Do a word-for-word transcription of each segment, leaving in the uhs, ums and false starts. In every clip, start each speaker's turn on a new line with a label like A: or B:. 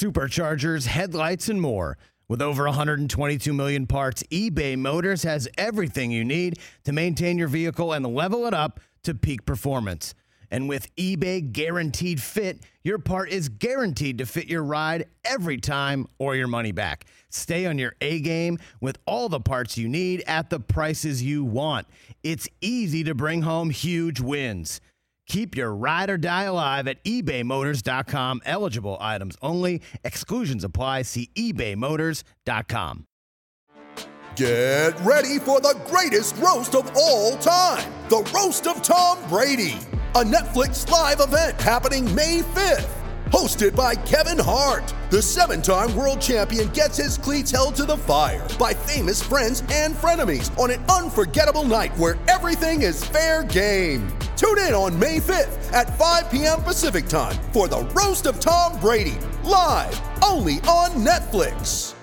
A: superchargers, headlights, and more. With over one hundred twenty-two million parts, eBay Motors has everything you need to maintain your vehicle and level it up to peak performance. And with eBay Guaranteed Fit, your part is guaranteed to fit your ride every time or your money back. Stay on your A-game with all the parts you need at the prices you want. It's easy to bring home huge wins. Keep your ride or die alive at ebay motors dot com. Eligible items only. Exclusions apply. See ebay motors dot com.
B: Get ready for the greatest roast of all time. The Roast of Tom Brady. A Netflix live event happening May fifth. Hosted by Kevin Hart. The seven-time world champion gets his cleats held to the fire by famous friends and frenemies on an unforgettable night where everything is fair game. Tune in on May fifth at five p.m. Pacific time for the Roast of Tom Brady, live only on Netflix.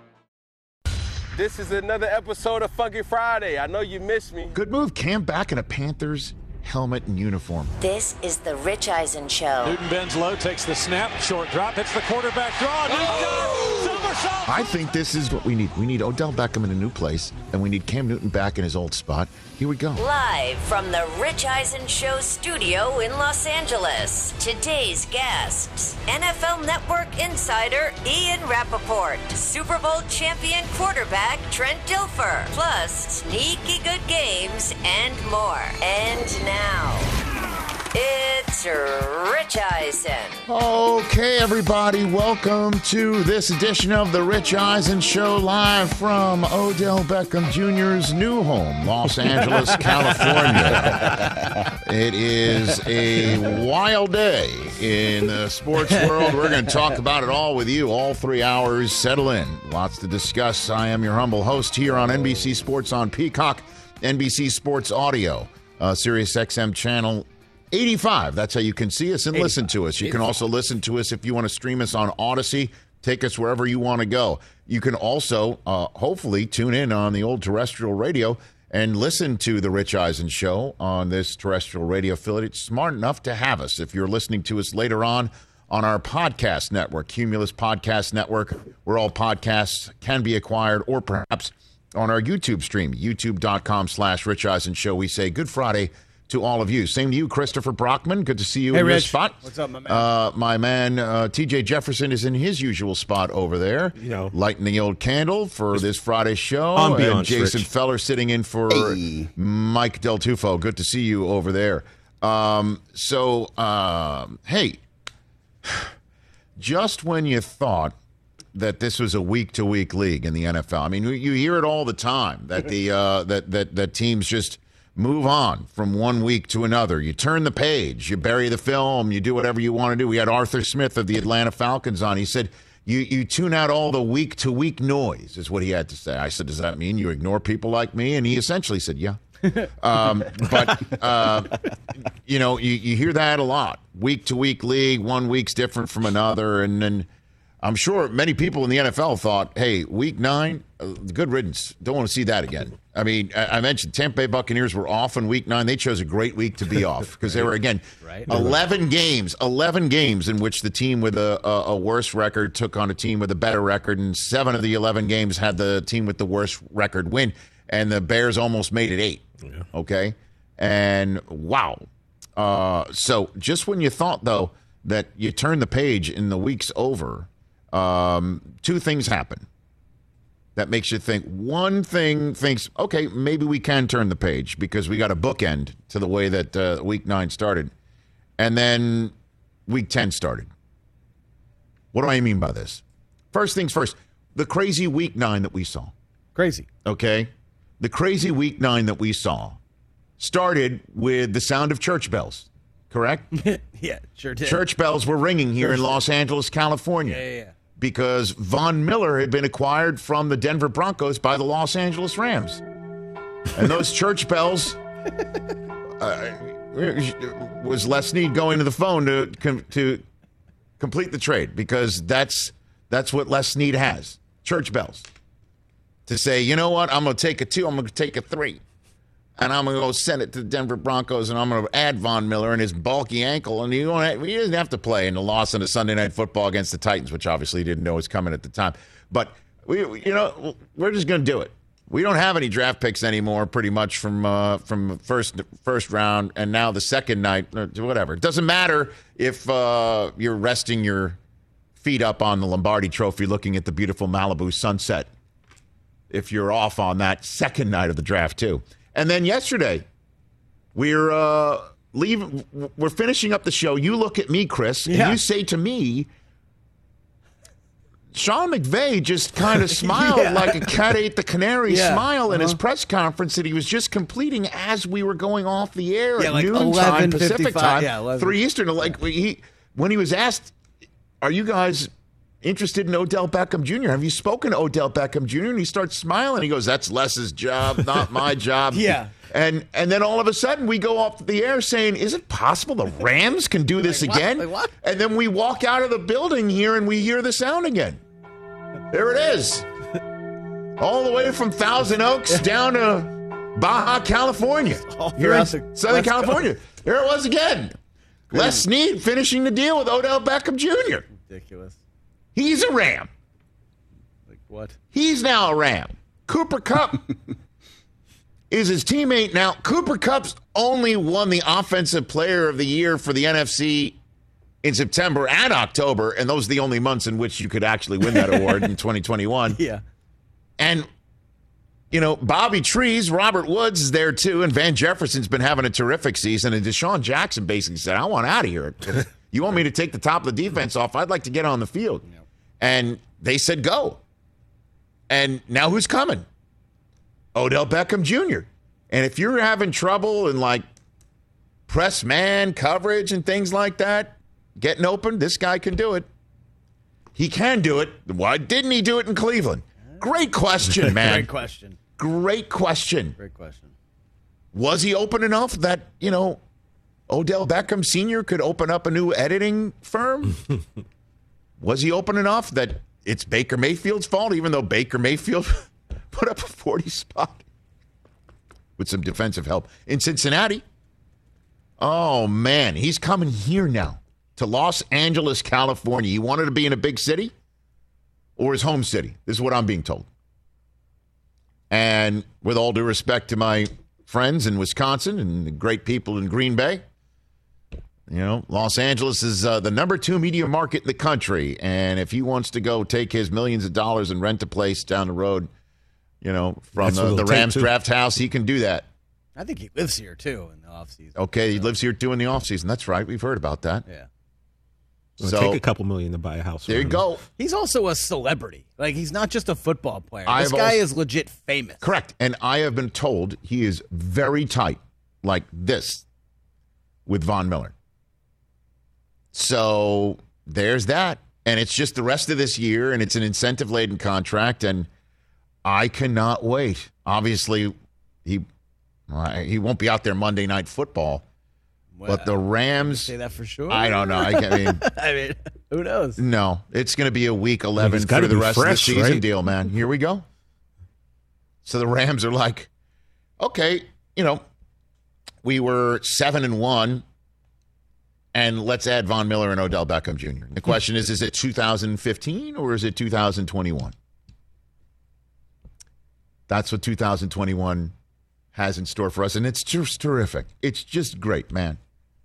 C: This is another episode of Funky Friday. I know you missed me.
D: Good move, Cam, back in a Panthers helmet and uniform.
E: This is the Rich Eisen Show.
F: Newton bends low, takes the snap, short drop, hits the quarterback draw. Oh! Somersault.
D: I think this is what we need. We need Odell Beckham in a new place, and we need Cam Newton back in his old spot. Here we go.
E: Live from the Rich Eisen Show studio in Los Angeles, today's guests, N F L Network insider Ian Rappaport, Super Bowl champion quarterback Trent Dilfer, plus sneaky good games and more. And now, it's Rich Eisen.
D: Okay, everybody, welcome to this edition of the Rich Eisen Show, live from Odell Beckham Junior's new home, Los Angeles, California. It is a wild day in the sports world. We're going to talk about it all with you, all three hours. Settle in. Lots to discuss. I am your humble host here on N B C Sports on Peacock, N B C Sports Audio, uh, Sirius X M channel eighty-five. That's how you can see us and listen to us. You can also listen to us if you want to stream us on Odyssey. Take us wherever you want to go. You can also, uh, hopefully, tune in on the old terrestrial radio and listen to the Rich Eisen Show on this terrestrial radio affiliate. It's smart enough to have us. If you're listening to us later on on our podcast network, Cumulus Podcast Network, where all podcasts can be acquired, or perhaps on our YouTube stream, youtube.com slash Rich Eisen Show. We say good Friday to all of you. Same to you, Christopher Brockman. Good to see you
A: hey,
D: in
A: Rich.
D: your spot.
A: What's up, my man?
D: Uh, my man, uh, T J Jefferson is in his usual spot over there,
G: you know,
D: lighting the old candle for this Friday show.
G: Ambiance,
D: and Jason
G: Rich.
D: Feller sitting in for
G: Hey.
D: Mike Del Tufo. Good to see you over there. Um, so, um, hey, just when you thought that this was a week-to-week league in the N F L, I mean, you hear it all the time that the uh, that that that teams just move on from one week to another. You turn the page, you bury the film, you do whatever you want to do. We had Arthur Smith of the Atlanta Falcons on. He said, you you tune out all the week-to-week noise, is what he had to say. I said, does that mean you ignore people like me? And he essentially said, yeah. um, but, uh, you know, you, you hear that a lot. Week-to-week league, one week's different from another. And then I'm sure many people in the N F L thought, hey, week nine, uh, good riddance. Don't want to see that again. I mean, I, I mentioned Tampa Bay Buccaneers were off in week nine. They chose a great week to be off because they were, again,
A: right.
D: eleven games, eleven games in which the team with a, a, a worse record took on a team with a better record, and seven of the eleven games had the team with the worst record win, and the Bears almost made it eight.
G: Yeah.
D: Okay? And wow. Uh, so just when you thought, though, that you turn the page and the week's over, um, two things happen that makes you think. One thing thinks, okay, maybe we can turn the page because we got a bookend to the way that uh, week nine started. And then week ten started. What do I mean by this? First things first, the crazy week nine that we saw.
A: Crazy.
D: Okay? The crazy week nine that we saw started with the sound of church bells, correct?
A: Yeah, sure did.
D: Church bells were ringing here
A: Sure
D: in
A: did.
D: Los Angeles, California.
A: Yeah, yeah, yeah.
D: Because Von Miller had been acquired from the Denver Broncos by the Los Angeles Rams. And those church bells, uh, was Les Snead going to the phone to com- to complete the trade, because that's that's what Les Snead has, church bells. To say, you know what, I'm going to take a two, I'm going to take a three. and I'm going to go send it to the Denver Broncos, and I'm going to add Von Miller and his bulky ankle, and you don't, he doesn't have to play in the loss in a Sunday Night Football against the Titans, which obviously he didn't know was coming at the time. But we, you know, we're just going to do it. We don't have any draft picks anymore, pretty much from uh, from first first round, and now the second night, whatever. It doesn't matter if uh, you're resting your feet up on the Lombardi Trophy, looking at the beautiful Malibu sunset. If you're off on that second night of the draft too, and then yesterday, we're uh, leaving. We're finishing up the show. You look at me, Chris,
A: yeah.
D: and you say to me, Sean McVay just kind of smiled yeah. like a cat ate the canary yeah. smile in uh-huh. his press conference that he was just completing as we were going off the air
A: yeah,
D: at
A: like
D: noon time
A: Pacific
D: time,
A: yeah,
D: three Eastern. Like he, when he was asked, "Are you guys interested in Odell Beckham Junior? Have you spoken to Odell Beckham Junior?" And he starts smiling. He goes, "That's Les's job, not my job."
A: yeah.
D: And and then all of a sudden we go off the air saying, "Is it possible the Rams can do this
A: like,
D: again?"
A: What? Like, what?
D: And then we walk out of the building here and we hear the sound again. There it is. All the way from Thousand Oaks down to Baja, California. Here in Southern California. Coast. There it was again. Crazy. Les Snead finishing the deal with Odell Beckham Junior
A: Ridiculous.
D: He's a Ram.
A: Like what?
D: He's now a Ram. Cooper Kupp is his teammate. Now, Cooper Kupp's only won the Offensive Player of the Year for the N F C in September and October, and those are the only months in which you could actually win that award in twenty twenty-one.
A: Yeah.
D: And, you know, Bobby Trees, Robert Woods is there too, and Van Jefferson's been having a terrific season, and Deshaun Jackson basically said, "I want out of here. You want me to take the top of the defense off? I'd like to get on the field." Yep. And they said, go. And now who's coming? Odell Beckham Junior And if you're having trouble in, like, press man coverage and things like that, getting open, this guy can do it. He can do it. Why didn't he do it in Cleveland? Great question, man.
A: Great question.
D: Great question.
A: Great question.
D: Was he open enough that, you know, Odell Beckham Senior could open up a new editing firm? Was he open enough that it's Baker Mayfield's fault, even though Baker Mayfield put up a forty spot with some defensive help in Cincinnati? Oh, man. He's coming here now to Los Angeles, California. He wanted to be in a big city or his home city. This is what I'm being told. And with all due respect to my friends in Wisconsin and the great people in Green Bay, you know, Los Angeles is uh, the number two media market in the country. And if he wants to go take his millions of dollars and rent a place down the road, you know, from
G: That's
D: the, the Rams draft house, he can do that.
A: I think he lives here, too, in the offseason.
D: Okay, he lives here, too, in the offseason. That's right. We've heard about that.
A: Yeah.
G: It'll
D: So
G: take a couple million to buy a house.
D: There you go.
A: He's also a celebrity. Like, he's not just a football player.
D: I
A: This
D: have
A: guy
D: also-
A: is legit famous.
D: Correct. And I have been told he is very tight, like this, with Von Miller. So there's that. And it's just the rest of this year, and it's an incentive-laden contract, and I cannot wait. Obviously, he uh, he won't be out there Monday Night Football,
A: Well,
D: but the Rams,
A: say that for sure.
D: I don't know. I, can, I mean,
A: I mean, who knows?
D: no, it's going to be a week eleven
G: He's gotta
D: for the
G: be
D: rest of the
G: fresh,
D: season
G: right?
D: deal, man. Here we go. So the Rams are like, okay, you know, we were seven and one, and let's add Von Miller and Odell Beckham Junior The question is, is it two thousand fifteen or is it two thousand twenty-one? That's what two thousand twenty-one has in store for us, and it's just terrific. It's just great, man.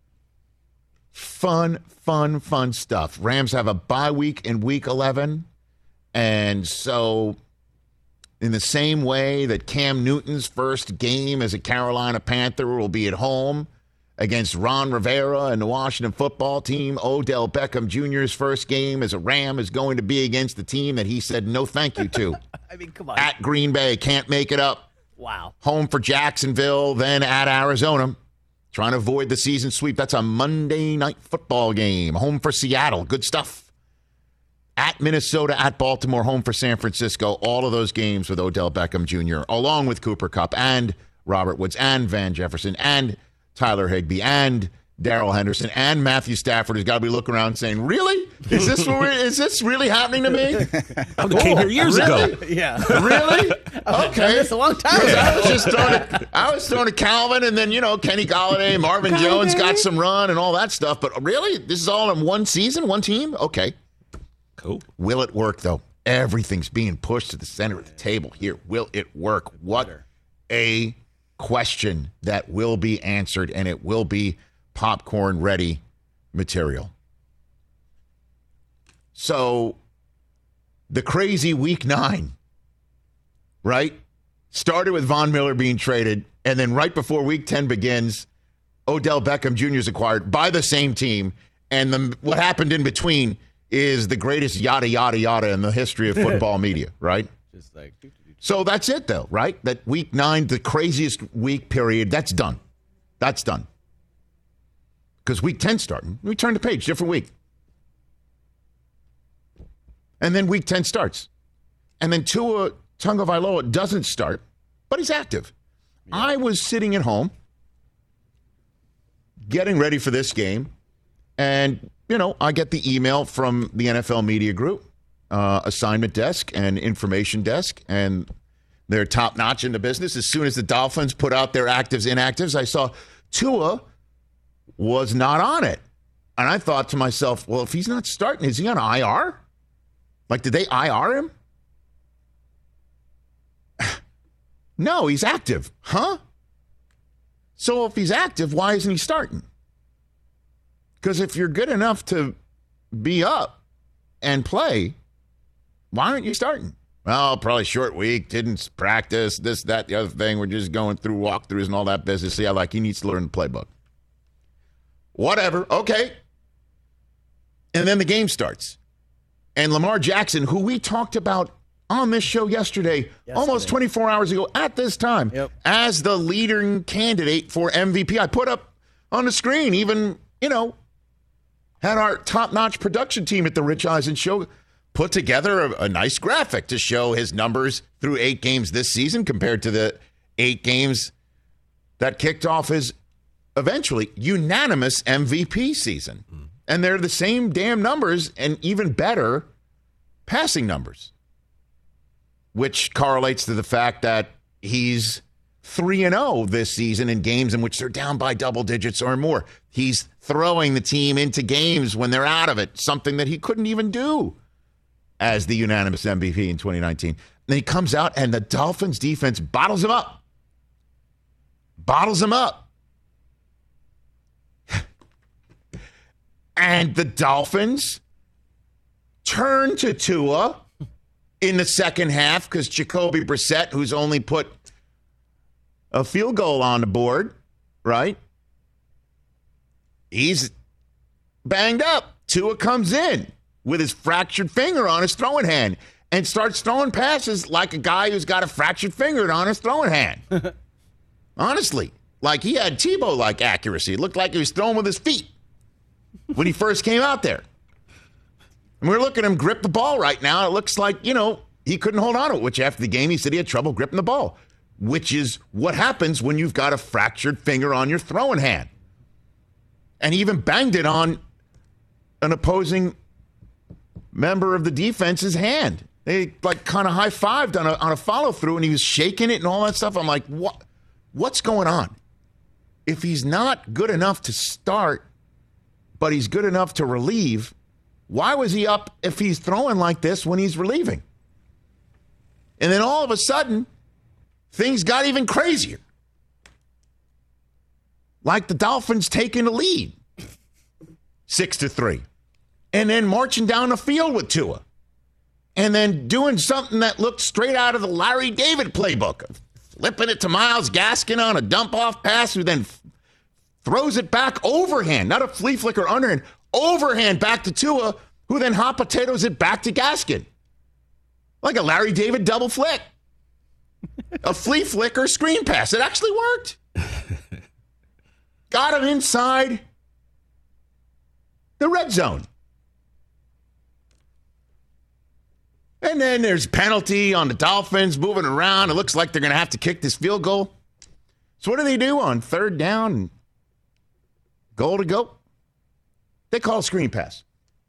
D: Fun, fun, fun stuff. Rams have a bye week in week eleven, and so in the same way that Cam Newton's first game as a Carolina Panther will be at home against Ron Rivera and the Washington football team, Odell Beckham Junior's first game as a Ram is going to be against the team that he said no thank you to.
A: I mean, come on.
D: At Green Bay, can't make it up.
A: Wow.
D: Home for Jacksonville, then at Arizona. Trying to avoid the season sweep. That's a Monday night football game. Home for Seattle. Good stuff. At Minnesota, at Baltimore, home for San Francisco. All of those games with Odell Beckham Junior, along with Cooper Kupp and Robert Woods and Van Jefferson and Tyler Higbee and Darrell Henderson and Matthew Stafford has got to be looking around saying, really? Is this what we're, is this really happening to me?
G: I came here years
D: really?
G: ago.
A: Yeah.
D: Really? Okay.
A: That's a long time ago.
D: I was just throwing to, I was throwing to Calvin, and then, you know, Kenny Golladay, Marvin Jones got some run and all that stuff. But really? This is all in one season, one team? Okay.
G: Cool.
D: Will it work, though? Everything's being pushed to the center of the table here. Will it work? What a question that will be answered, and it will be popcorn-ready material. So, the crazy week nine, right? Started with Von Miller being traded, and then right before week ten begins, Odell Beckham Junior is acquired by the same team, and the, what happened in between is the greatest yada, yada, yada in the history of football media, right?
A: Just like,
D: so that's it, though, right? That week nine, the craziest week period, that's done. That's done. Because week ten starting, we turn the page, different week. And then week ten starts. And then Tua Tagovailoa doesn't start, but he's active. Yeah. I was sitting at home getting ready for this game, and, you know, I get the email from the N F L media group, uh, assignment desk and information desk, and they're top-notch in the business. As soon as the Dolphins put out their actives, inactives, I saw Tua was not on it. And I thought to myself, well, if he's not starting, is he on I R? Like, did they I R him? No, he's active. Huh? So if he's active, why isn't he starting? Because if you're good enough to be up and play, why aren't you starting? Well, probably short week, didn't practice, this, that, the other thing. We're just going through walkthroughs and all that business. Yeah, like he needs to learn the playbook. Whatever. Okay. And then the game starts. And Lamar Jackson, who we talked about on this show yesterday, yesterday. almost twenty-four hours ago at this time, yep. as the leading candidate for M V P. I put up on the screen, even, you know, had our top-notch production team at the Rich Eisen Show put together a, a nice graphic to show his numbers through eight games this season compared to the eight games that kicked off his eventually unanimous M V P season. Mm. And they're the same damn numbers and even better passing numbers, which correlates to the fact that he's three and oh this season in games in which they're down by double digits or more. He's throwing the team into games when they're out of it, something that he couldn't even do as the unanimous M V P in twenty nineteen. And he comes out and the Dolphins defense bottles him up. Bottles him up. And the Dolphins turn to Tua in the second half because Jacoby Brissett, who's only put a field goal on the board, right? He's banged up. Tua comes in with his fractured finger on his throwing hand and starts throwing passes like a guy who's got a fractured finger on his throwing hand. Honestly, like he had Tebow-like accuracy. It looked like he was throwing with his feet when he first came out there. And we're looking at him grip the ball right now. It looks like, you know, he couldn't hold on to it, which after the game he said he had trouble gripping the ball, which is what happens when you've got a fractured finger on your throwing hand. And he even banged it on an opposing member of the defense's hand. They like kind of high-fived on a, on a follow-through, and he was shaking it and all that stuff. I'm like, what? What's going on? If he's not good enough to start, but he's good enough to relieve, why was he up if he's throwing like this when he's relieving? And then all of a sudden, things got even crazier. Like the Dolphins taking the lead, six to three. And then marching down the field with Tua. And then doing something that looked straight out of the Larry David playbook. Flipping it to Myles Gaskin on a dump-off pass, who then f- throws it back overhand. Not a flea flicker underhand. Overhand back to Tua, who then hot potatoes it back to Gaskin. Like a Larry David double flick. A flea flicker screen pass. It actually worked. Got him inside the red zone. And then there's penalty on the Dolphins moving around. It looks like they're going to have to kick this field goal. So what do they do on third down and goal to go. They call a screen pass.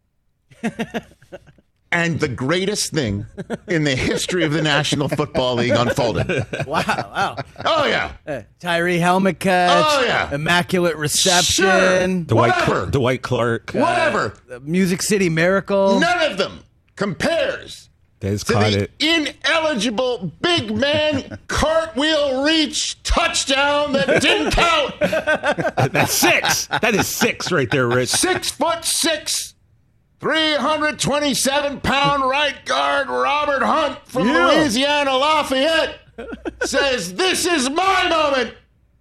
D: And the greatest thing in the history of the National Football League unfolded.
A: Wow, wow.
D: Oh, yeah.
A: Uh, Tyree helmet catch.
D: Oh, yeah.
A: Immaculate reception.
D: Sure.
G: Dwight,
D: Whatever.
G: Cl- Dwight Clark.
D: Whatever.
A: Uh, Music City Miracle.
D: None of them compares
G: Dez
D: to
G: caught
D: the
G: it.
D: ineligible big man cartwheel reach touchdown that didn't count.
G: That's six. That is six right there, Rich.
D: Six foot six, three hundred twenty-seven pound right guard Robert Hunt from
A: Yeah.
D: Louisiana Lafayette says, "This is my moment.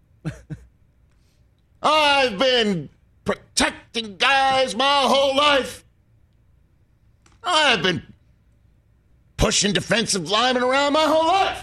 D: I've been protecting guys my whole life. I've been pushing defensive linemen around my whole life.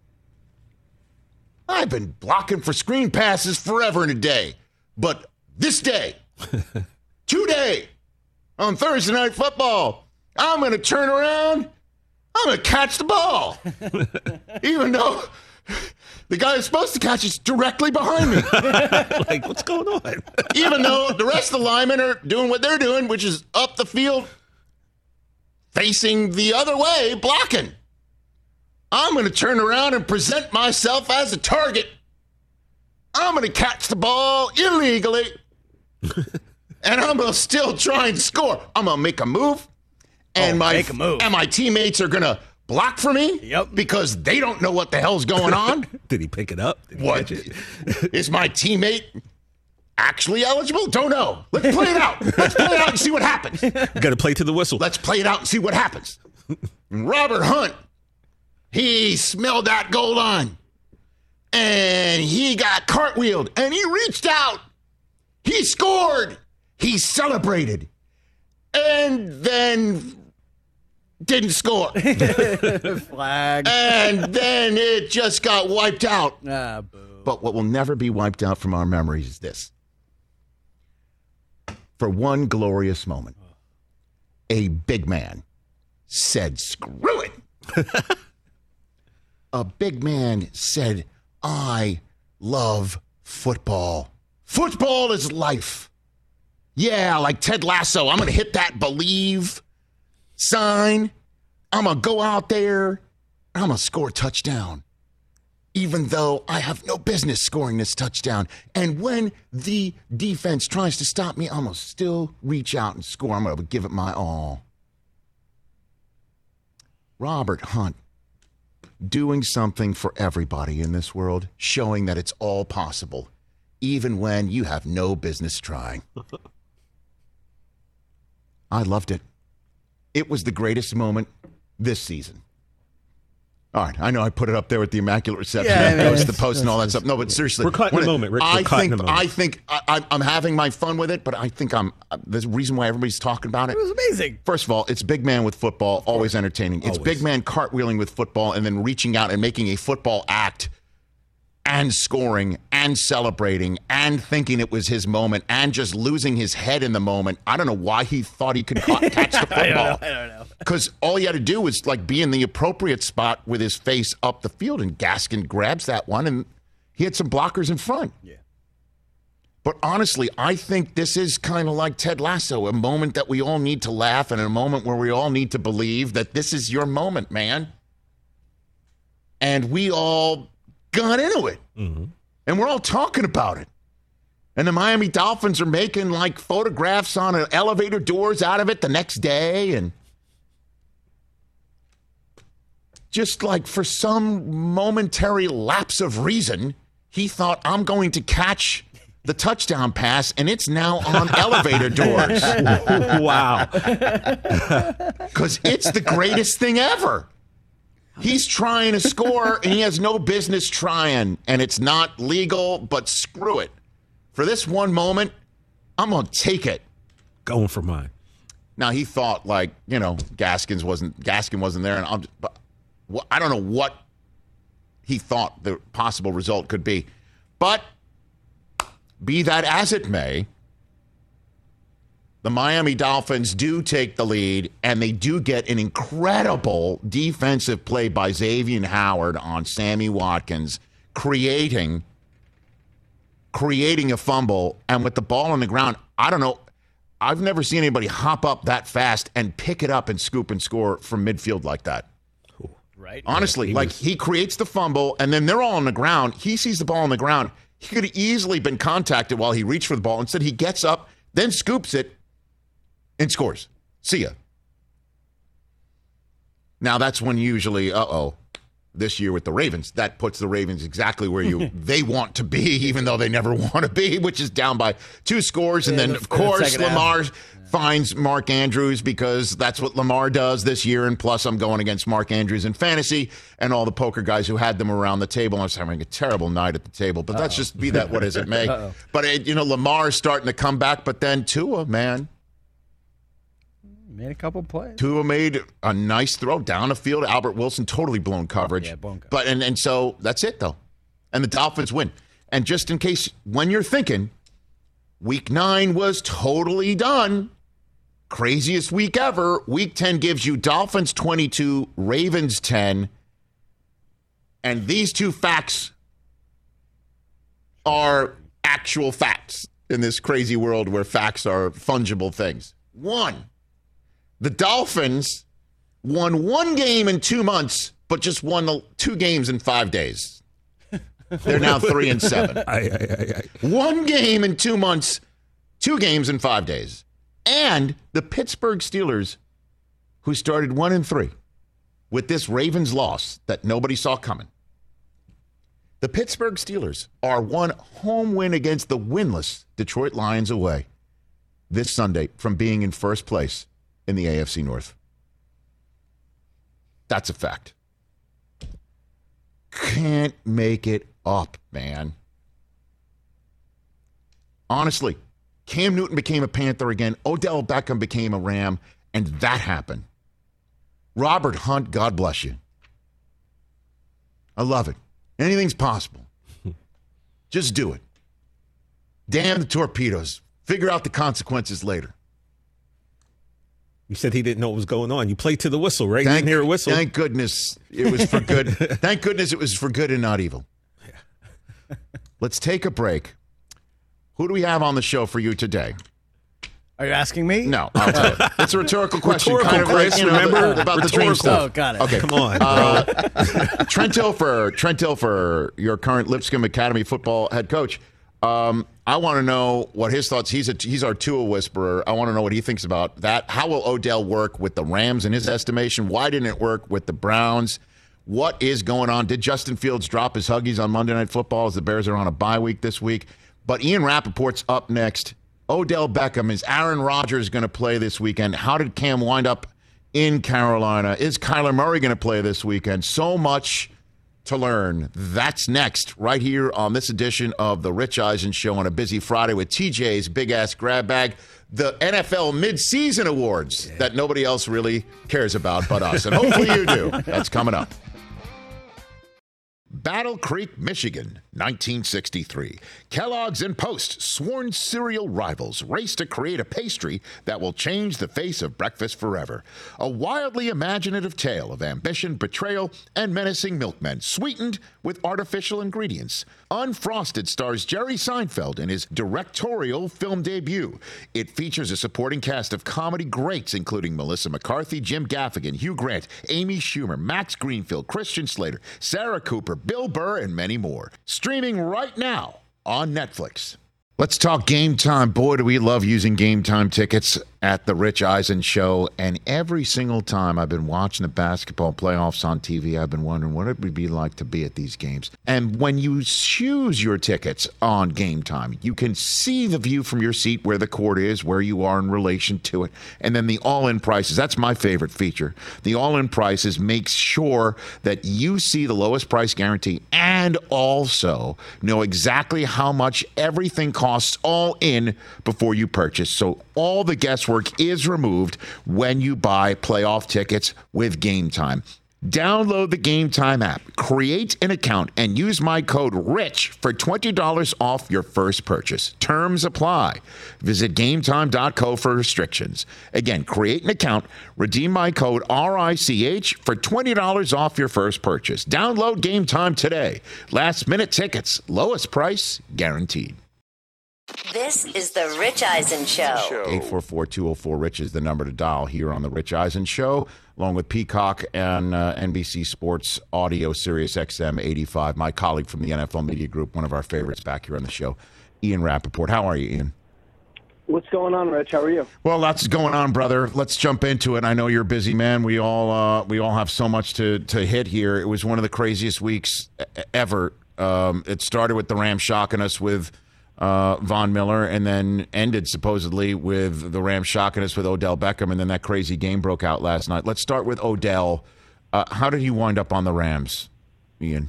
D: I've been blocking for screen passes forever and a day. But this day, today, on Thursday Night Football, I'm going to turn around. I'm going to catch the ball. Even though the guy who's supposed to catch is directly behind me.
G: Like, what's going on?
D: Even though the rest of the linemen are doing what they're doing, which is up the field, facing the other way, blocking. I'm going to turn around and present myself as a target. I'm going to catch the ball illegally. And I'm going to still try and score. I'm going to make a move. And,
A: Oh,
D: my,
A: make a move.
D: and my teammates are going to block for me.
A: Yep.
D: Because they don't know what the hell's going on.
G: Did he pick it up? Did he
D: What?
G: catch it?
D: Is my teammate actually eligible? Don't know. Let's play it out. Let's play it out and see what happens.
G: You got to play to the whistle.
D: Let's play it out and see what happens. And Robert Hunt, he smelled that goal line. And he got cartwheeled. And he reached out. He scored. He celebrated. And then didn't score.
A: Flag.
D: And then it just got wiped out.
A: Ah, boo.
D: But what will never be wiped out from our memories is this. For one glorious moment, a big man said, "Screw it." A big man said, "I love football. Football is life." Yeah, like Ted Lasso, I'm going to hit that believe sign. I'm going to go out there. I'm going to score a touchdown. Even though I have no business scoring this touchdown. And when the defense tries to stop me, I'm going to still reach out and score. I'm going to give it my all. Robert Hunt, doing something for everybody in this world, showing that it's all possible, even when you have no business trying. I loved it. It was the greatest moment this season. All right, I know I put it up there with the Immaculate Reception,
A: Yeah,
D: and
A: I mean,
D: goes to the
A: it's-
D: post and all that stuff. No, but seriously,
G: We're caught in
D: when
G: the
D: it-
G: moment, Rick. We're
D: I
G: caught in
D: think
G: the moment.
D: I think I, I'm, I'm having my fun with it, but I think I'm. Uh, the reason why everybody's talking about it.
A: It was amazing.
D: First of all, it's big man with football, always entertaining. It's
G: Always.
D: big man cartwheeling with football and then reaching out and making a football act and scoring and celebrating and thinking it was his moment and just losing his head in the moment. I don't know why he thought he could ca- catch the football.
A: I don't know. I don't know.
D: Because all he had to do was like be in the appropriate spot with his face up the field, and Gaskin grabs that one, and he had some blockers in front.
A: Yeah.
D: But honestly, I think this is kind of like Ted Lasso, a moment that we all need to laugh and a moment where we all need to believe that this is your moment, man. And we all got into it.
G: Mm-hmm.
D: And we're all talking about it. And the Miami Dolphins are making like photographs on uh, elevator doors out of it the next day. And just like for some momentary lapse of reason, he thought, I'm going to catch the touchdown pass, and it's now on elevator doors.
G: Wow.
D: Because it's the greatest thing ever. He's trying to score, and he has no business trying, and it's not legal, but screw it. For this one moment, I'm going to take it.
G: Going for mine.
D: Now, he thought, like, you know, Gaskins wasn't, Gaskin wasn't there, and I'm just, but wh- I don't know what he thought the possible result could be. But be that as it may, the Miami Dolphins do take the lead, and they do get an incredible defensive play by Xavier Howard on Sammy Watkins, creating creating a fumble, and with the ball on the ground, I don't know. I've never seen anybody hop up that fast and pick it up and scoop and score from midfield like that.
A: Right.
D: Honestly,
G: Yeah, he
D: like
G: was-
D: he creates the fumble, and then they're all on the ground. He sees the ball on the ground. He could have easily been contacted while he reached for the ball. Instead, he gets up, then scoops it, and scores. See ya. Now, that's when usually, uh-oh, this year with the Ravens, that puts the Ravens exactly where you they want to be, even though they never want to be, which is down by two scores. And
A: Yeah,
D: then,
A: the-
D: of
A: the
D: course,
A: second half.
D: Lamar finds Mark Andrews because that's what Lamar does this year. And plus, I'm going against Mark Andrews in fantasy and all the poker guys who had them around the table. I was having a terrible night at the table, but let's just be that what as it may. But, it, you know, Lamar's starting to come back, but then Tua, man.
A: Made a couple plays.
D: Tua made a nice throw down the field. Albert Wilson totally blown coverage.
A: Yeah, blown coverage.
D: But and, and so that's it though. And the Dolphins win. And just in case when you're thinking week nine was totally done, craziest week ever, week ten gives you Dolphins twenty-two, Ravens ten. And these two facts are actual facts in this crazy world where facts are fungible things. One, the Dolphins won one game in two months, but just won the two games in five days. They're now three and seven.
G: I, I, I, I.
D: One game in two months, two games in five days. And the Pittsburgh Steelers, who started one and three with this Ravens loss that nobody saw coming. The Pittsburgh Steelers are one home win against the winless Detroit Lions away this Sunday from being in first place in the A F C North. That's a fact. Can't make it up, man. Honestly, Cam Newton became a Panther again. Odell Beckham became a Ram, and that happened. Robert Hunt, God bless you. I love it. Anything's possible. Just do it. Damn the torpedoes. Figure out the consequences later.
G: You said he didn't know what was going on. You played to the whistle, right? You didn't hear a whistle.
D: Thank goodness it was for good. Thank goodness it was for good and not evil. Let's take a break. Who do we have on the show for you today?
A: Are you asking me?
D: No, I'll tell you. It's a rhetorical question.
G: Rhetorical,
D: kind of like,
G: Chris,
D: you know,
G: remember?
D: about the dream
G: Rhetorical.
D: stuff.
A: Oh, got it.
D: Okay,
G: Come on, bro.
D: Uh, Trent Dilfer, Trent Dilfer, your current Lipscomb Academy football head coach. Um, I want to know what his thoughts. He's a he's our Tua whisperer. I want to know what he thinks about that. How will Odell work with the Rams in his estimation? Why didn't it work with the Browns? What is going on? Did Justin Fields drop his Huggies on Monday Night Football as the Bears are on a bye week this week? But Ian Rappaport's up next. Odell Beckham. Is Aaron Rodgers going to play this weekend? How did Cam wind up in Carolina? Is Kyler Murray going to play this weekend? So much to learn. That's next, right here on this edition of the Rich Eisen Show on a busy Friday with T J's Big Ass Grab Bag, the N F L Midseason Awards yeah. that nobody else really cares about but us. And hopefully you do. That's coming up. Battle Creek, Michigan, nineteen sixty-three. Kellogg's and Post, sworn cereal rivals, race to create a pastry that will change the face of breakfast forever. A wildly imaginative tale of ambition, betrayal, and menacing milkmen, sweetened with artificial ingredients. Unfrosted stars Jerry Seinfeld in his directorial film debut. It features a supporting cast of comedy greats, including Melissa McCarthy, Jim Gaffigan, Hugh Grant, Amy Schumer, Max Greenfield, Christian Slater, Sarah Cooper, Bill Burr, and many more. Streaming right now on Netflix. Let's talk Game Time. Boy, do we love using Game Time tickets at the Rich Eisen Show. And every single time I've been watching the basketball playoffs on T V, I've been wondering what it would be like to be at these games. And when you choose your tickets on Game Time, you can see the view from your seat where the court is, where you are in relation to it. And then the all-in prices. That's my favorite feature. The all-in prices makes sure that you see the lowest price guarantee and also know exactly how much everything costs all in before you purchase. So all the guesswork is removed when you buy playoff tickets with Game Time. Download the Game Time app, create an account, and use my code RICH for twenty dollars off your first purchase. Terms apply. Visit game time dot co for restrictions. Again, create an account, redeem my code R I C H for twenty dollars off your first purchase. Download Game Time today. Last minute tickets, lowest price guaranteed.
E: This is the Rich Eisen Show.
D: eight four four, two oh four, RICH is the number to dial here on the Rich Eisen Show, along with Peacock and uh, N B C Sports Audio, Sirius X M eighty-five. My colleague from the N F L Media Group, one of our favorites back here on the show, Ian Rappaport. How are you, Ian?
H: What's going on, Rich? How are you?
D: Well, lots going on, brother. Let's jump into it. I know you're a busy man. We all uh, we all have so much to, to hit here. It was one of the craziest weeks ever. Um, it started with the Rams shocking us with uh, Von Miller, and then ended supposedly with the Rams shocking us with Odell Beckham, and then that crazy game broke out last night. Let's start with Odell. Uh, how did he wind up on the Rams, Ian?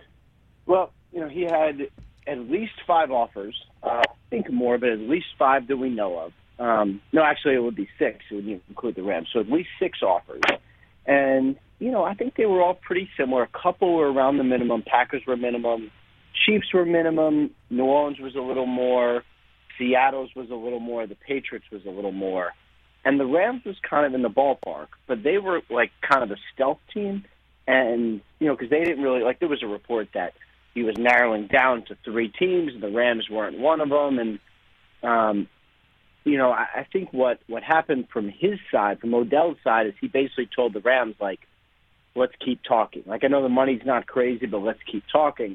H: Well, you know, he had at least five offers. Uh, I think more, but at least five that we know of. Um, no, actually, it would be six. It would include the Rams. So at least six offers. And, you know, I think they were all pretty similar. A couple were around the minimum. Packers were minimum. Chiefs were minimum. New Orleans was a little more. Seattle's was a little more. The Patriots was a little more. And the Rams was kind of in the ballpark. But they were, like, kind of a stealth team. And, you know, because they didn't really, like, there was a report that he was narrowing down to three teams, and the Rams weren't one of them. And, um, you know, I, I think what, what happened from his side, from Odell's side, is he basically told the Rams, like, let's keep talking. Like, I know the money's not crazy, but let's keep talking.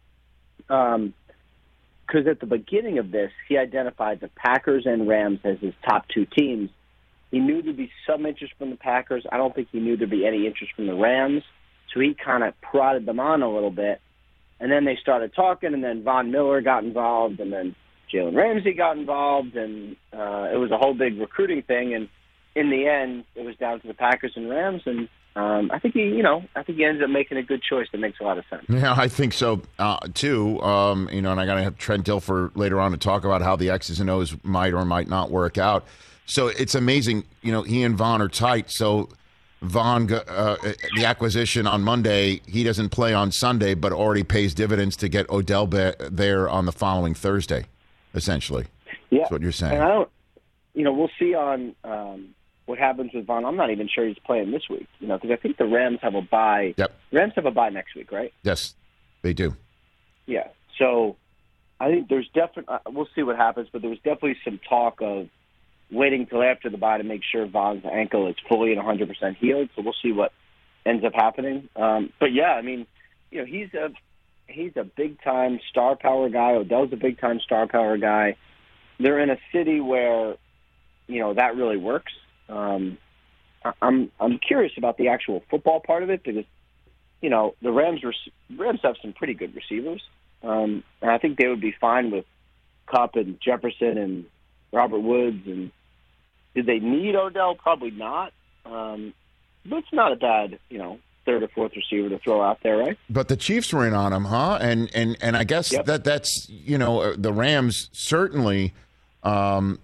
H: Um, because at the beginning of this, he identified the Packers and Rams as his top two teams. He knew there'd be some interest from the Packers. I don't think he knew there'd be any interest from the Rams. So he kind of prodded them on a little bit. And then they started talking, and then Von Miller got involved, and then Jalen Ramsey got involved, and uh, it was a whole big recruiting thing. And in the end, it was down to the Packers and Rams, and um, I think he, you know, I think he ended up making a good choice that makes a lot of sense.
D: Yeah, I think so uh, too. Um, you know, and I got to have Trent Dilfer later on to talk about how the X's and O's might or might not work out. So it's amazing. You know, he and Von are tight. So Von, uh, the acquisition on Monday, he doesn't play on Sunday, but already pays dividends to get Odell be- there on the following Thursday, essentially.
H: Yeah.
D: That's what you're saying.
H: And I don't, you know, we'll see on um, what happens with Von. I'm not even sure he's playing this week, you know, because I think the Rams have a bye.
D: Yep.
H: Rams have a bye next week, right?
D: Yes, they do.
H: Yeah. So I think there's definitely, uh, we'll see what happens, but there was definitely some talk of waiting till after the bye to make sure Von's ankle is fully and one hundred percent healed. So we'll see what ends up happening. Um, but yeah, I mean, you know, he's a he's a big time star power guy. Odell's a big time star power guy. They're in a city where, you know, that really works. Um, I'm I'm curious about the actual football part of it because, you know, the Rams Rams have some pretty good receivers, um, and I think they would be fine with Kupp and Jefferson and Robert Woods. And did they need Odell? Probably not. Um, but it's not a bad, you know, third or fourth receiver to throw out there, right?
D: But the Chiefs were in on him, huh? And and and I guess
H: Yep.
D: that that's, you know, the Rams certainly um,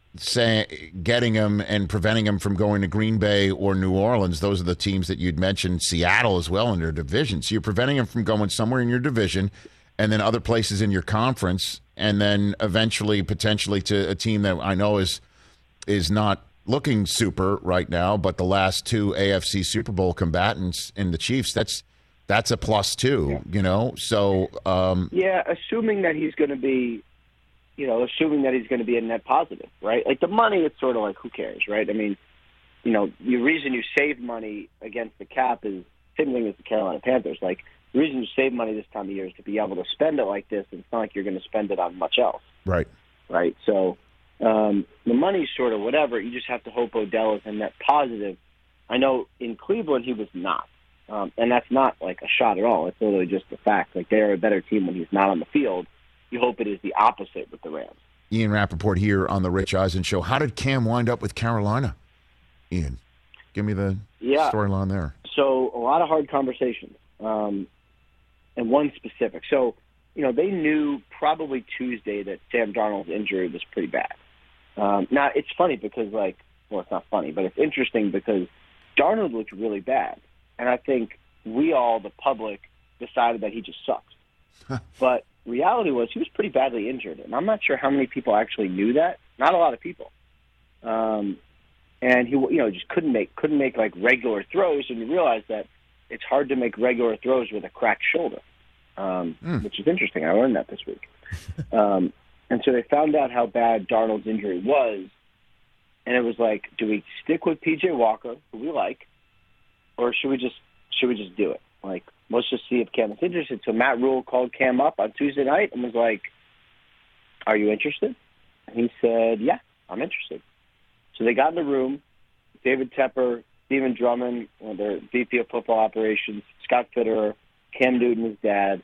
D: say, getting him and preventing him from going to Green Bay or New Orleans. Those are the teams that you'd mentioned, Seattle as well in their division. So you're preventing him from going somewhere in your division and then other places in your conference, and then eventually potentially to a team that I know is is not looking super right now, but the last two A F C Super Bowl combatants in the Chiefs, that's that's a plus too, yeah. you know? So um,
H: yeah, assuming that he's going to be, you know, assuming that he's going to be a net positive, right? Like the money, it's sort of like, who cares, right? I mean, you know, the reason you save money against the cap is same thing as the Carolina Panthers. Like, the reason you save money this time of year is to be able to spend it like this, and it's not like you're going to spend it on much else.
D: Right.
H: Right. So um, the money's sort of whatever. You just have to hope Odell is a net positive. I know in Cleveland he was not. Um, and that's not like a shot at all. It's literally just a fact. Like, they're a better team when he's not on the field. You hope it is the opposite with the Rams.
D: Ian Rappaport here on the Rich Eisen Show. How did Cam wind up with Carolina? Ian, give me the
H: yeah.
D: storyline there.
H: So a lot of hard conversations. Um, and one specific. So, you know, they knew probably Tuesday that Sam Darnold's injury was pretty bad. Um, now, it's funny because, like, well, it's not funny, but it's interesting because Darnold looked really bad. And I think we all, the public, decided that he just sucks. But reality was he was pretty badly injured. And I'm not sure how many people actually knew that. Not a lot of people. Um, and he, you know, just couldn't make, couldn't make like regular throws. And you realize that it's hard to make regular throws with a cracked shoulder, um, mm. which is interesting. I learned that this week. um, And so they found out how bad Darnold's injury was, and it was like, do we stick with P J Walker, who we like, or should we just should we just do it? Like, let's just see if Cam is interested. So Matt Rule called Cam up on Tuesday night and was like, are you interested? And he said, yeah, I'm interested. So they got in the room, David Tepper, Stephen Drummond, uh, their V P of football operations, Scott Fitterer, Cam Newton, his dad,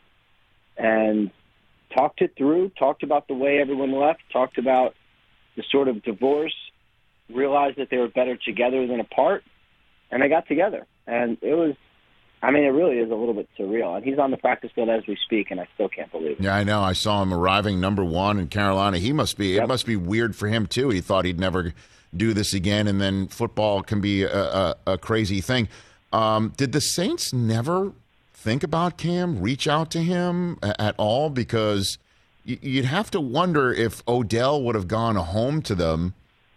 H: and talked it through, talked about the way everyone left, talked about the sort of divorce, realized that they were better together than apart, and they got together. And it was, I mean, it really is a little bit surreal. And he's on the practice field as we speak, and I still can't believe it.
D: Yeah, I know. I saw him arriving number one in Carolina. He must be, yep. It must be weird for him, too. He thought he'd never do this again, and then football can be a, a, a crazy thing. Um, did the Saints never think about Cam, reach out to him at all? Because you'd have to wonder if Odell would have gone home to them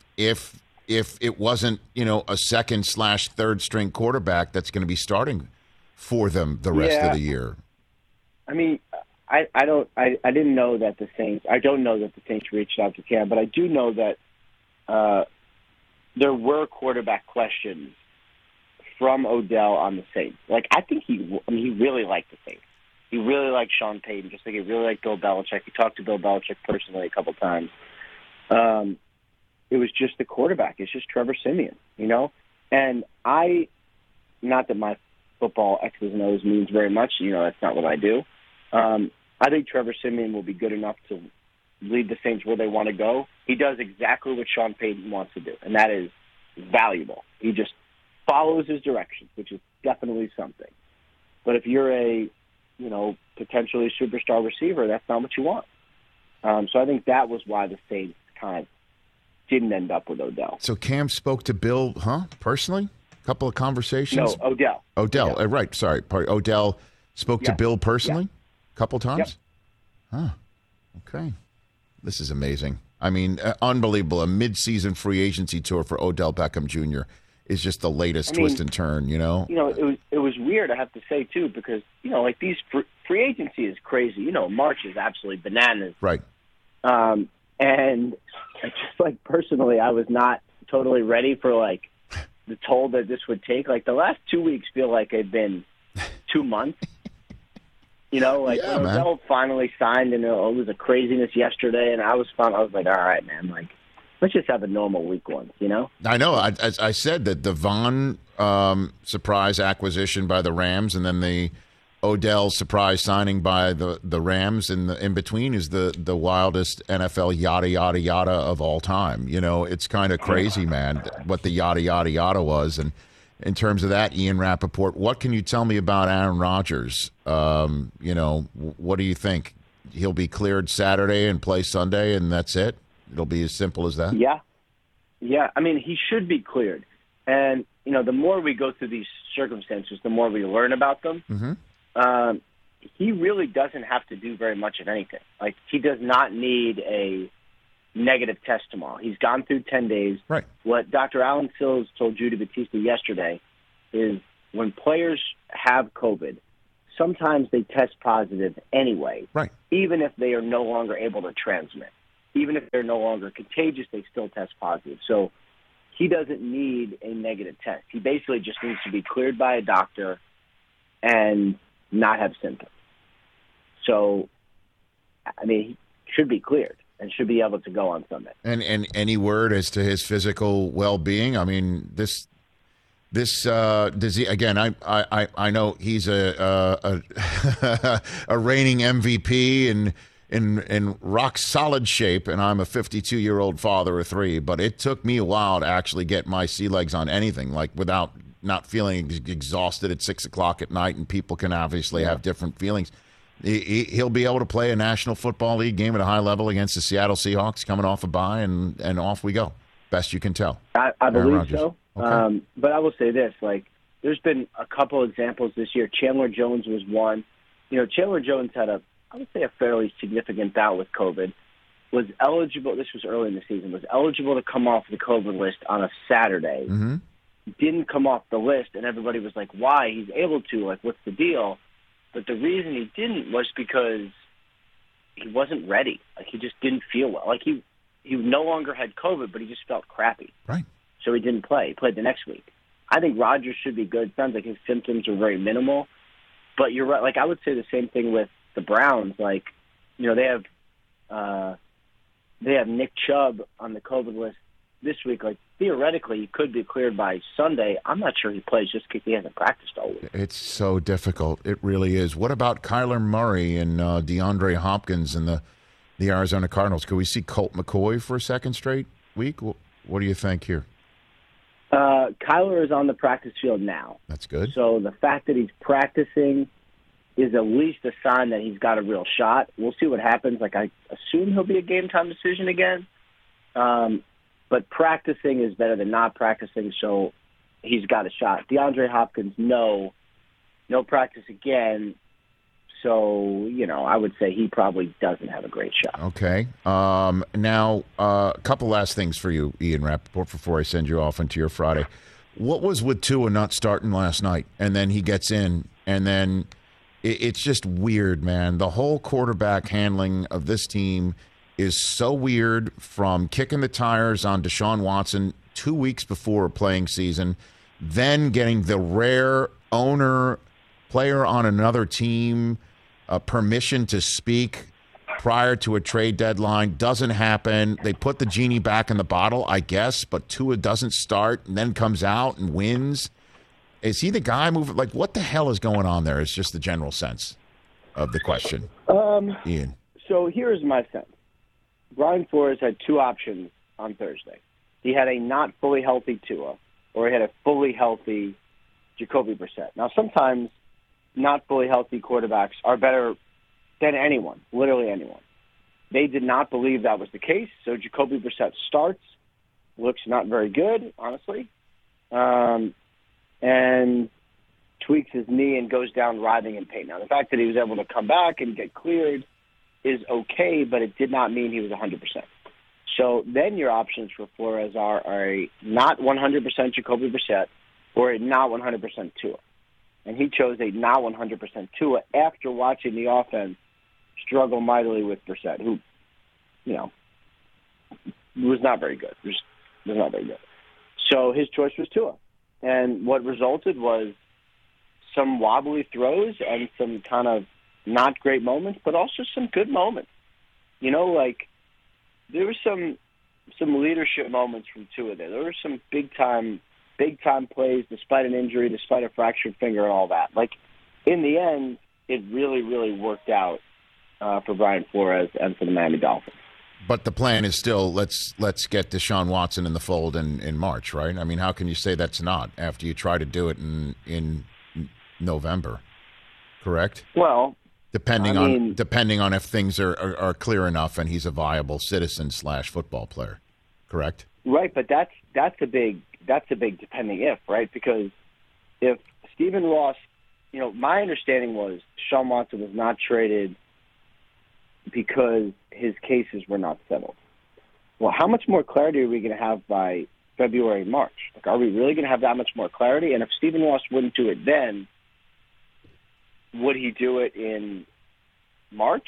D: if if it wasn't, you know, a second slash third string quarterback that's going to be starting for them the rest
H: yeah.
D: of the year.
H: I mean, I, I don't I, I didn't know that the Saints I don't know that the Saints reached out to Cam, but I do know that uh, there were quarterback questions from Odell on the Saints. Like, I think he, I mean, he really liked the Saints. He really liked Sean Payton, just like he really liked Bill Belichick. He talked to Bill Belichick personally a couple times. Um, it was just the quarterback. It's just Trevor Siemian, you know? And I, not that my football X's and O's means very much, you know, that's not what I do. Um, I think Trevor Siemian will be good enough to lead the Saints where they want to go. He does exactly what Sean Payton wants to do, and that is valuable. He just follows his directions, which is definitely something. But if you're a, you know, potentially superstar receiver, that's not what you want. Um, so I think that was why the Saints kind of didn't end up with Odell.
D: So Cam spoke to Bill, huh, personally? A couple of conversations?
H: No, Odell.
D: Odell,
H: Odell.
D: Uh, right, sorry. Odell spoke
H: yeah.
D: to Bill personally
H: yeah.
D: a couple times?
H: Yep.
D: Huh, okay. This is amazing. I mean, uh, unbelievable. A mid-season free agency tour for Odell Beckham Junior is just the latest
H: I mean,
D: twist and turn, you know?
H: You know, it was it was weird, I have to say, too, because, you know, like these free, free agency is crazy. You know, March is absolutely bananas.
D: Right.
H: Um, and just like personally, I was not totally ready for like the toll that this would take. Like the last two weeks feel like they've been two months. You know, like
D: yeah,
H: when
D: man.
H: Odell finally signed, and it was a craziness yesterday, and I was fun. I was like, all right, man, like, let's just have a normal week once, you know?
D: I know. I, as I said, that the Vaughn um, surprise acquisition by the Rams, and then the Odell surprise signing by the, the Rams, and in, in between is the, the wildest N F L yada, yada, yada of all time. You know, it's kind of crazy, man, what the yada, yada, yada was. And in terms of that, Ian Rappaport, what can you tell me about Aaron Rodgers? Um, you know, what do you think? He'll be cleared Saturday and play Sunday, and that's it? It'll be as simple as that?
H: Yeah. Yeah. I mean, he should be cleared. And, you know, the more we go through these circumstances, the more we learn about them.
D: Mm-hmm.
H: Um, he really doesn't have to do very much of anything. Like, he does not need a negative test tomorrow. He's gone through ten days.
D: Right.
H: What Doctor Alan Sills told Judy Batista yesterday is when players have COVID, sometimes they test positive anyway,
D: right?
H: Even if they are no longer able to transmit. Even if they're no longer contagious, they still test positive. So he doesn't need a negative test. He basically just needs to be cleared by a doctor and not have symptoms. So, I mean, he should be cleared and should be able to go on Sunday. And
D: and any word as to his physical well-being? I mean, this this uh, disease again. I I I know he's a a, a reigning M V P and in in rock solid shape, and I'm a fifty-two year old father of three. But it took me a while to actually get my sea legs on anything, like without not feeling exhausted at six o'clock at night. And people can obviously yeah. have different feelings. He, he'll be able to play a National Football League game at a high level against the Seattle Seahawks coming off a bye, and, and off we go. Best you can tell.
H: I, I believe
D: Rodgers.
H: so.
D: Okay.
H: Um, but I will say this, like, there's been a couple examples this year. Chandler Jones was one. You know, Chandler Jones had a, I would say, a fairly significant bout with COVID, was eligible, this was early in the season, was eligible to come off the COVID list on a Saturday,
D: mm-hmm.
H: didn't come off the list, and everybody was like, why? He's able to. Like, what's the deal? But the reason he didn't was because he wasn't ready. Like, he just didn't feel well. Like, he he no longer had COVID, but he just felt crappy.
D: Right.
H: So he didn't play. He played the next week. I think Rodgers should be good. Sounds like his symptoms are very minimal. But you're right. Like, I would say the same thing with the Browns. Like, you know, they have uh, they have Nick Chubb on the COVID list this week. Like, theoretically, he could be cleared by Sunday. I'm not sure he plays just because he hasn't practiced all week.
D: It's so difficult. It really is. What about Kyler Murray and uh, DeAndre Hopkins and the, the Arizona Cardinals? Could we see Colt McCoy for a second straight week? What, what do you think here?
H: Uh, Kyler is on the practice field now.
D: That's good.
H: So the fact that he's practicing is at least a sign that he's got a real shot. We'll see what happens. Like, I assume he'll be a game-time decision again. Um, but practicing is better than not practicing, so he's got a shot. DeAndre Hopkins, no. No practice again. So, you know, I would say he probably doesn't have a great shot.
D: Okay. Um, now, uh, a couple last things for you, Ian Rappaport, before I send you off into your Friday. What was with Tua not starting last night? And then he gets in, and then it, it's just weird, man. The whole quarterback handling of this team is so weird, from kicking the tires on Deshaun Watson two weeks before a playing season, then getting the rare owner, player on another team, uh, permission to speak prior to a trade deadline. Doesn't happen. They put the genie back in the bottle, I guess, but Tua doesn't start and then comes out and wins. Is he the guy moving? Like, what the hell is going on there? It's just the general sense of the question.
H: Um,
D: Ian.
H: So here's my sense. Brian Flores had two options on Thursday. He had a not fully healthy Tua, or he had a fully healthy Jacoby Brissett. Now, sometimes not fully healthy quarterbacks are better than anyone, literally anyone. They did not believe that was the case, so Jacoby Brissett starts, looks not very good, honestly, um, and tweaks his knee and goes down writhing in pain. Now, the fact that he was able to come back and get cleared is okay, but it did not mean he was one hundred percent. So then your options for Flores are, are a not one hundred percent Jacoby Brissett or a not one hundred percent Tua. And he chose a not one hundred percent Tua after watching the offense struggle mightily with Brissett, who, you know, was not very good. Was, was not very good. So his choice was Tua. And what resulted was some wobbly throws and some kind of not great moments, but also some good moments. You know, like, there were some some leadership moments from Tua there. There were some big-time big-time plays despite an injury, despite a fractured finger and all that. Like, in the end, it really, really worked out uh, for Brian Flores and for the Miami Dolphins.
D: But the plan is still, let's let's get Deshaun Watson in the fold in, in March, right? I mean, how can you say that's not after you try to do it in in November, correct?
H: Well,
D: depending
H: I mean,
D: on depending on if things are, are, are clear enough and he's a viable citizen slash football player, correct?
H: Right, but that's that's a big that's a big depending if, right? Because if Stephen Ross, you know, my understanding was Deshaun Watson was not traded because his cases were not settled. Well, how much more clarity are we going to have by February, March? Like, are we really going to have that much more clarity? And if Stephen Ross wouldn't do it then, would he do it in March?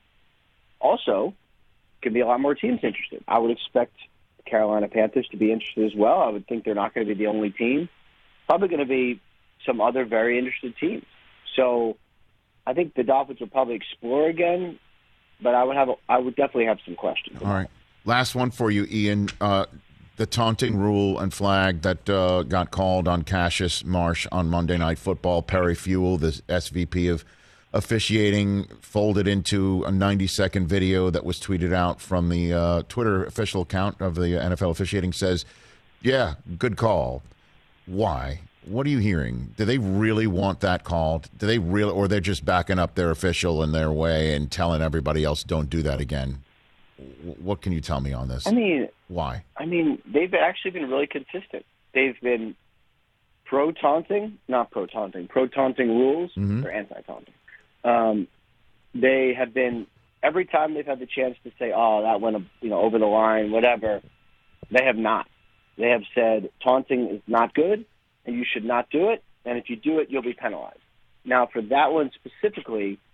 H: Also, could be a lot more teams interested. I would expect the Carolina Panthers to be interested as well. I would think they're not going to be the only team. Probably going to be some other very interested teams. So I think the Dolphins will probably explore again, but I would have a, I would definitely have some questions.
D: All right. Last one for you, Ian. Uh, the taunting rule and flag that uh, got called on Cassius Marsh on Monday Night Football. Perry Fewell, the S V P of officiating, folded into a ninety-second video that was tweeted out from the uh, Twitter official account of the N F L officiating, says, yeah, good call. Why? What are you hearing? Do they really want that called? Do they really, or they're just backing up their official in their way and telling everybody else don't do that again? What can you tell me on this?
H: I mean,
D: why?
H: I mean, they've actually been really consistent. They've been pro-taunting, not pro-taunting, pro-taunting rules
D: mm-hmm.
H: or anti-taunting. Um, they have been, every time they've had the chance to say, oh, that went you know over the line, whatever, they have not. They have said taunting is not good and you should not do it, and if you do it, you'll be penalized. Now, for that one specifically,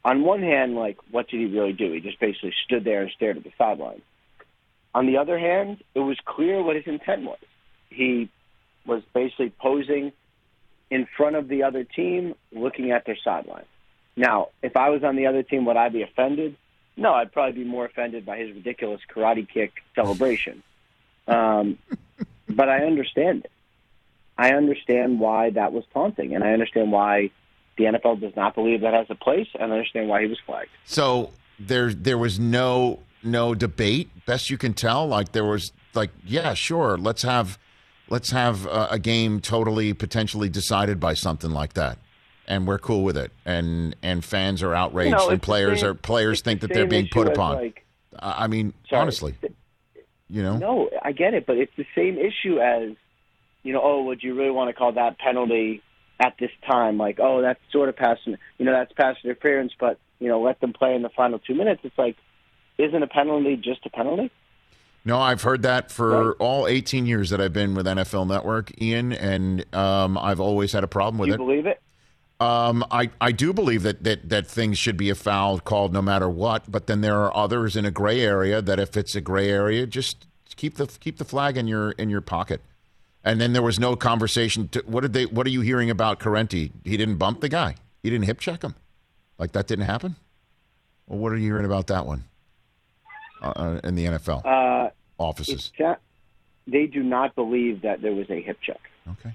H: on one hand, like, what did he really do? He just basically stood there and stared at the sideline. On the other hand, it was clear what his intent was. He was basically posing in front of the other team, looking at their sideline. Now, if I was on the other team, would I be offended? No, I'd probably be more offended by his ridiculous karate kick celebration. Um, but I understand it. I understand why that was taunting, and I understand why the N F L does not believe that has a place, and I understand why he was flagged.
D: So there, there was no no debate, best you can tell. Like there was, like, yeah, sure, let's have, let's have a, a game totally potentially decided by something like that, and we're cool with it. And and fans are outraged,
H: you know,
D: and players
H: same,
D: are players think
H: the
D: that they're being put upon.
H: Like,
D: I mean,
H: sorry,
D: honestly, you know.
H: No, I get it, but it's the same issue as, you know, oh, would you really want to call that penalty at this time? Like, oh, that's sort of pass, you know, that's pass interference, but, you know, let them play in the final two minutes. It's like, isn't a penalty just a penalty?
D: No, I've heard that for
H: right.
D: all eighteen years that I've been with N F L Network, Ian, and um, I've always had a problem with
H: do you
D: it.
H: You believe it?
D: Um, I, I do believe that, that, that things should be a foul called no matter what, but then there are others in a gray area that if it's a gray area, just keep the keep the flag in your in your pocket. And then there was no conversation. To, what did they? What are you hearing about Correnti? He didn't bump the guy. He didn't hip check him. Like that didn't happen. Well, what are you hearing about that one uh, in the N F L
H: uh,
D: offices?
H: Not, they do not believe that there was a hip check.
D: Okay.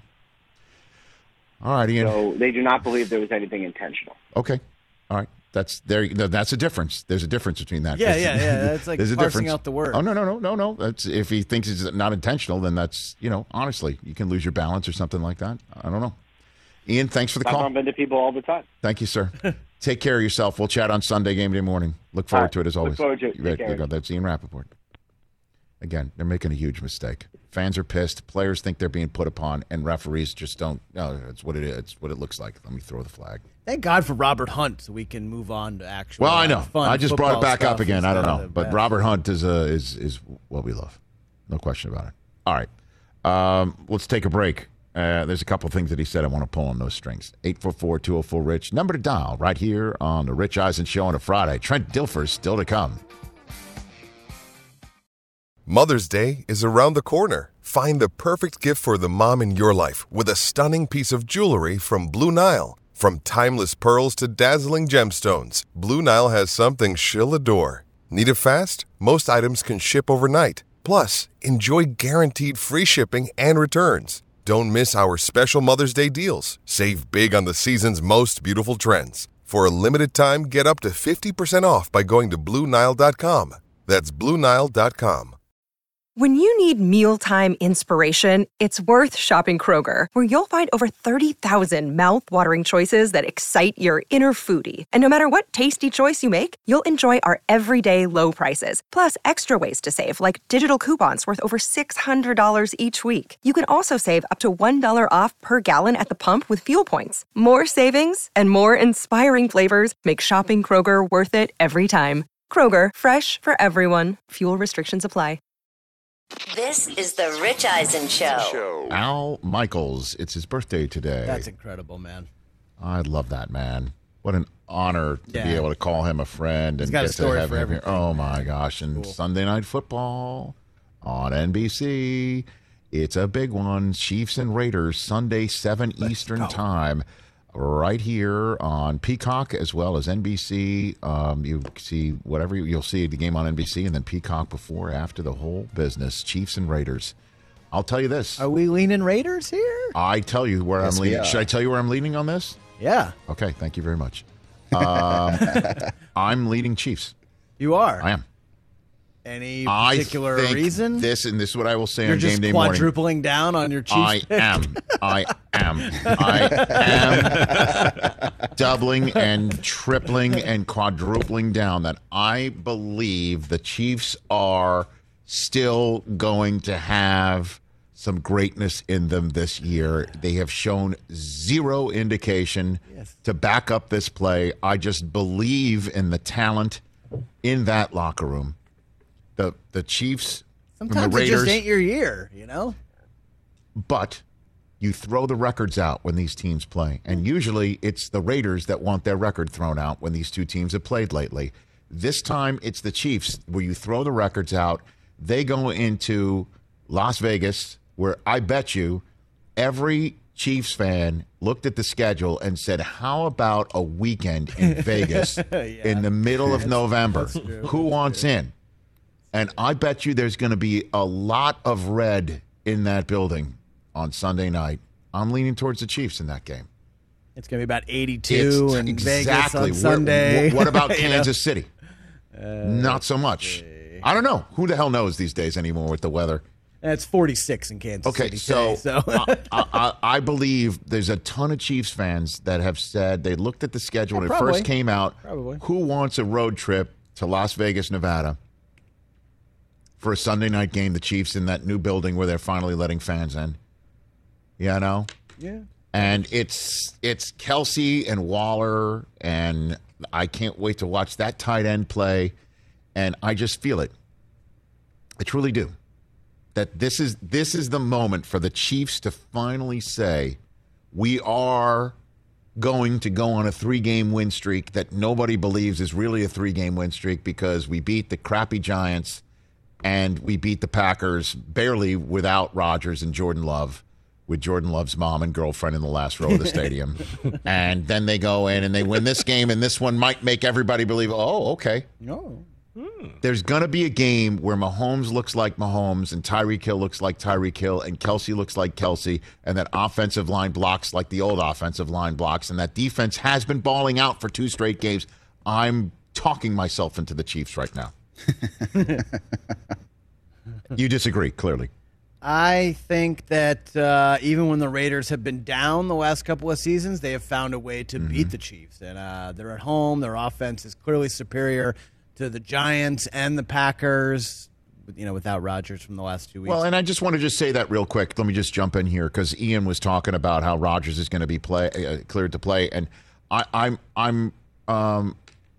D: All right, Ian.
H: So they do not believe there was anything intentional.
D: Okay. All right. That's there. That's a difference. There's a difference between that.
A: Yeah, yeah, yeah. That's like
D: There's a
A: parsing
D: difference.
A: out the word.
D: Oh no, no, no, no, no. That's if he thinks it's not intentional, then that's, you know, honestly, you can lose your balance or something like that. I don't know. Ian, thanks for the
H: I
D: call.
H: bump into people all the time.
D: Thank you, sir. Take care of yourself. We'll chat on Sunday game day morning. Look forward
H: right.
D: to it as always.
H: Look forward to it.
D: You ready?
H: Take care.
D: There you go. That's Ian Rappaport. Again, they're making a huge mistake. Fans are pissed. Players think they're being put upon, and referees just don't. No, it's what it is. It's what it looks like. Let me throw the flag.
A: Thank God for Robert Hunt, so we can move on to actual.
D: Well, I know.
A: Fun
D: I just brought it back up
A: stuff
D: again. I don't know, but
A: best.
D: Robert Hunt is uh, is is what we love. No question about it. All right, um, let's take a break. Uh, there's a couple things that he said I want to pull on those strings. eight four four, two oh four, RICH. Number to dial right here on the Rich Eisen Show on a Friday. Trent Dilfer's still to come.
I: Mother's Day is around the corner. Find the perfect gift for the mom in your life with a stunning piece of jewelry from Blue Nile. From timeless pearls to dazzling gemstones, Blue Nile has something she'll adore. Need it fast? Most items can ship overnight. Plus, enjoy guaranteed free shipping and returns. Don't miss our special Mother's Day deals. Save big on the season's most beautiful trends. For a limited time, get up to fifty percent off by going to Blue Nile dot com. That's Blue Nile dot com.
J: When you need mealtime inspiration, it's worth shopping Kroger, where you'll find over thirty thousand mouth-watering choices that excite your inner foodie. And no matter what tasty choice you make, you'll enjoy our everyday low prices, plus extra ways to save, like digital coupons worth over six hundred dollars each week. You can also save up to one dollar off per gallon at the pump with fuel points. More savings and more inspiring flavors make shopping Kroger worth it every time. Kroger, fresh for everyone. Fuel restrictions apply.
E: This is the Rich Eisen Show.
D: Al Michaels. It's his birthday today.
A: That's incredible, man.
D: I love that man. What an honor to
A: Yeah.
D: be able to call him a friend and
A: He's got
D: get
A: a story
D: to have
A: for
D: him here.
A: everything,
D: Oh
A: man.
D: my gosh! And
A: Cool.
D: Sunday Night Football on N B C. It's a big one. Chiefs and Raiders Sunday seven Eastern
A: go.
D: time, right here on Peacock as well as N B C. Um, you see whatever you, you'll see the game on N B C and then Peacock before after the whole business. Chiefs and Raiders. I'll tell you this.
A: Are we leaning Raiders here?
D: I tell you where
K: Yes,
D: I'm
K: we
D: leaning.
K: are.
D: Should I tell you where I'm leaning on this?
A: Yeah,
D: Okay, thank you very much. Um, I'm leading Chiefs.
A: you are.
D: I am.
A: Any
D: I
A: particular
D: think
A: reason?
D: This and this is what I will say
A: You're
D: on game
A: just
D: day morning.
A: quadrupling down on your Chiefs.
D: I
A: pick?
D: am. I am. I am doubling and tripling and quadrupling down that I believe the Chiefs are still going to have some greatness in them this year. They have shown zero indication
A: Yes.
D: to back up this play. I just believe in the talent in that locker room. The the Chiefs from
A: Sometimes
D: the Raiders.
A: it just ain't your year, you know?
D: But You throw the records out when these teams play. And usually it's the Raiders that want their record thrown out when these two teams have played lately. This time it's the Chiefs where you throw the records out. They go into Las Vegas, where I bet you every Chiefs fan looked at the schedule and said, how about a weekend in Vegas yeah. in the middle of November? Who wants in? And I bet you there's going to be a lot of red in that building on Sunday night. I'm leaning towards the Chiefs in that game.
A: It's going to be about eighty-two
D: it's
A: in
D: exactly.
A: Vegas on Sunday.
D: What, what about Kansas
A: know?
D: City?
A: Uh,
D: Not so much. See. I don't know. Who the hell knows these days anymore with the weather?
A: It's forty-six in Kansas
D: okay,
A: City.
D: So,
A: today, so.
D: I, I, I believe there's a ton of Chiefs fans that have said they looked at the schedule when
A: yeah,
D: it first came out.
A: Probably.
D: Who wants a road trip to Las Vegas, Nevada for a Sunday night game? The Chiefs in that new building where they're finally letting fans in. You know?
A: Yeah.
D: And it's it's Kelsey and Waller, and I can't wait to watch that tight end play. And I just feel it. I truly do. That this is this is the moment for the Chiefs to finally say, we are going to go on a three-game win streak that nobody believes is really a three-game win streak because we beat the crappy Giants and we beat the Packers barely without Rodgers and Jordan Love, with Jordan Love's mom and girlfriend in the last row of the stadium. And then they go in and they win this game, and this one might make everybody believe, oh, okay.
A: No.
D: Hmm. There's going to be a game where Mahomes looks like Mahomes and Tyreek Hill looks like Tyreek Hill and Kelsey looks like Kelsey, and that offensive line blocks like the old offensive line blocks, and that defense has been balling out for two straight games. I'm talking myself into the Chiefs right now. You disagree, clearly.
A: I think that uh, even when the Raiders have been down the last couple of seasons, they have found a way to mm-hmm. beat the Chiefs. And uh, they're at home. Their offense is clearly superior to the Giants and the Packers, you know, without Rodgers from the last two weeks.
D: Well, and I just want to just say that real quick. Let me just jump in here because Ian was talking about how Rodgers is going to be play uh, cleared to play, and I, I'm I'm um,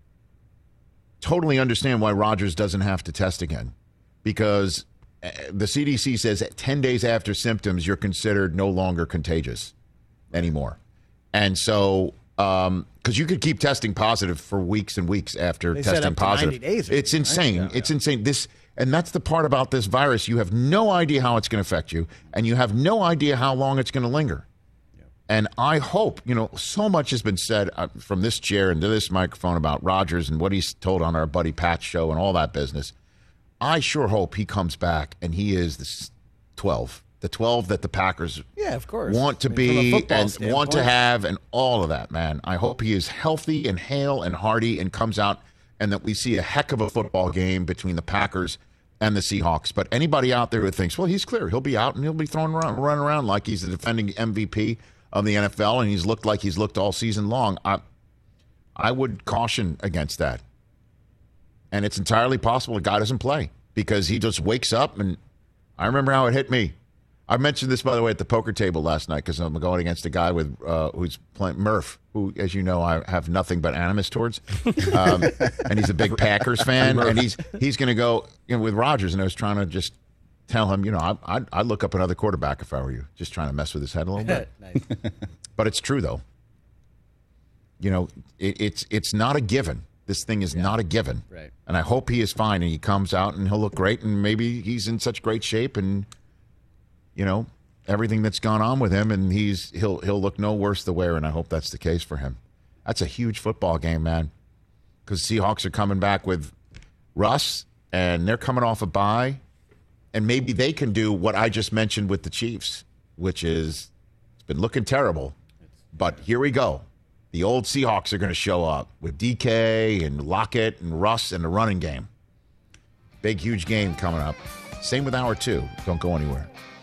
D: totally understand why Rodgers doesn't have to test again, because the C D C says that ten days after symptoms, you're considered no longer contagious anymore, and so. Um, because you could keep testing positive for weeks and weeks after
A: they
D: testing
A: said up to
D: positive.
A: ninety days
D: it's insane.
A: Right? Yeah,
D: it's
A: yeah.
D: insane. This and that's the part about this virus. You have no idea how it's going to affect you, and you have no idea how long it's going to linger. Yeah. And I hope, you know, so much has been said uh, from this chair and to this microphone about Rodgers and what he's told on our Buddy Pat show and all that business. I sure hope he comes back and he is the twelve. The twelve that the Packers
A: yeah, of course.
D: want to
A: I mean,
D: be and standpoint. want to have and all of that, man. I hope he is healthy and hale and hearty and comes out and that we see a heck of a football game between the Packers and the Seahawks. But anybody out there who thinks, well, he's clear. He'll be out and he'll be throwing around, running around like he's the defending M V P of the N F L and he's looked like he's looked all season long. I, I would caution against that. And it's entirely possible the guy doesn't play because he just wakes up and I remember how it hit me. I mentioned this, by the way, at the poker table last night because I'm going against a guy with uh, who's playing Murph, who, as you know, I have nothing but animus towards, um, and he's a big Packers fan, and he's he's going to go you know, with Rodgers, and I was trying to just tell him, you know, I, I'd, I'd look up another quarterback if I were you, just trying to mess with his head a little bit.
A: Nice.
D: But it's true, though. You know, it, it's it's not a given. This thing is yeah. not a given.
A: Right.
D: And I hope he is fine, and he comes out, and he'll look great, and maybe he's in such great shape, and you know, everything that's gone on with him, and he's he'll he'll look no worse the wear, and I hope that's the case for him. That's a huge football game, man, because Seahawks are coming back with Russ, and they're coming off a bye, and maybe they can do what I just mentioned with the Chiefs, which is it's been looking terrible, but here we go. The old Seahawks are going to show up with D K and Lockett and Russ in the running game. Big, huge game coming up. Same with hour two. Don't go anywhere.